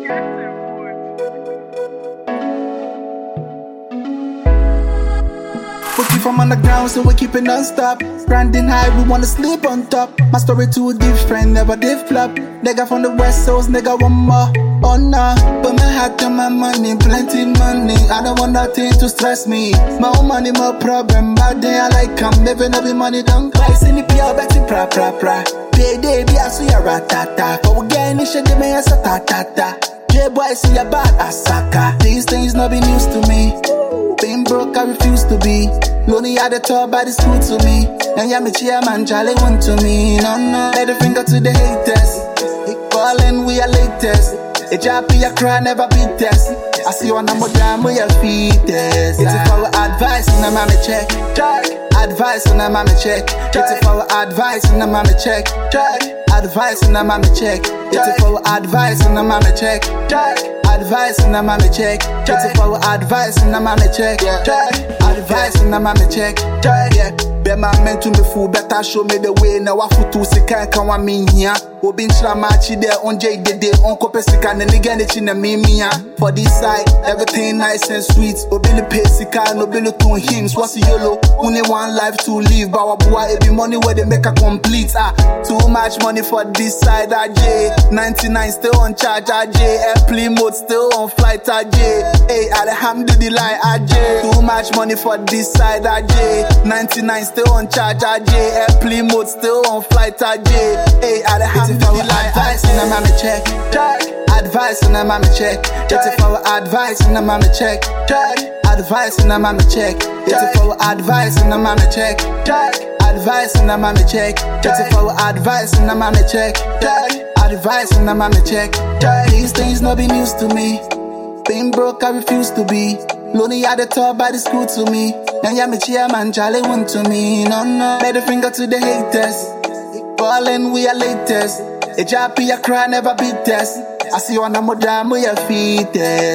We keep from underground, so we keep it non-stop. Branding high, we wanna sleep on top. My story too different, never did flop. Nigga from the west coast, nigga one more. Oh nah, put my heart on my money, plenty money. I don't want nothing to stress me. My own money, my problem. Bad day I like come, living up in money don't cry. See the PR, betty pra pra pra. Payday, be a see a ratata. But we get any shit, they may as a ta-ta-ta. J-boy, see a bad asaka. These things not be news to me. Being broke, I refuse to be. Lonely at the top, but it's cool to me. And yeah, me chairman, Charlie want to me. No, no, let the finger to the haters. Ballin', we are latest. A job be a cry, never beat us. I see one more damn with your feet. It's for advice, and I'm a check. Advice, and I'm a check. It's for advice, and I'm a check. Advice, and I'm a check. It's for advice, and I'm a check. Advice, and I'm a check. It's for advice, and I'm a check. Advice, and I'm a check. Yeah. Be my men to me fool, better show me the way. Now I foot to see can't come in here. Obin Shramachi there on J Day on Copesica and again it's in a mimia. For this side, everything nice and sweet. Obin the Pesica, no bill to hymns. What's yellow? Only one life to live. But boy, it be money where they make a complete. Too much money for this side, AJ. 99 still on charge, AJ. Airplane mode still on flight, AJ. Hey, alhamdulillah, AJ. Too much money for this side, AJ. 99 still on charge, AJ. Airplane mode still on flight, AJ. Hey, alhamdulillah. Advice and I'm a check. Advice and I'm a check. It's for advice and I'm a check. Advice and I'm a check. It's for advice and I'm a check. Advice and I'm a check. It's for advice and I'm a check. Advice and I'm a check. These things not be news to me. Being broke, I refuse to be. Lonely at the top, but it's cool to me. And yeah, me chairman, Charlie want to me. No, no, let the finger to the haters. Ballin', we are latest. A job be a cry, never beat us. I see one more damn with your feet.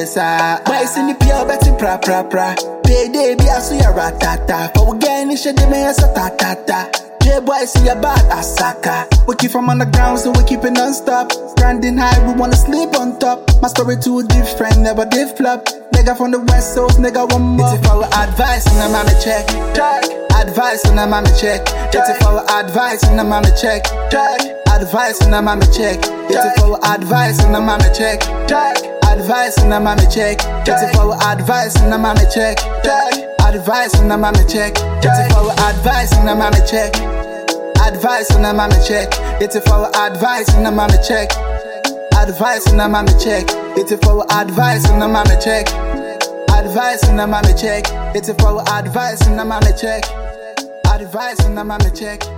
Boys in the PR, betting pra pra pra. Payday, be a see a ratata. But we get any shit, they may as a ta-ta-ta. J-boy, see a bad asaka. We keep from underground, so we keep it non-stop. Branding high, we wanna sleep on top. My story too different, never did flop. Nigga from the west coast, nigga one more. It's for advice, and I'm a check. Advice, and I'm a check. It's for advice, and I'm a check. Advice, and I'm a check. It's for advice, and I'm a check. Advice, and I'm a check. It's for advice, and I'm a check. Advice, and I'm a check. It's for advice, and I'm a check. Advice, and I'm a check. It's for advice, and I'm a check. Advice, and I'm a check. It's for advice, and I'm a check. Advice, and I'm a check. It's for advice, and I'm a check. Advice, and I'm a check.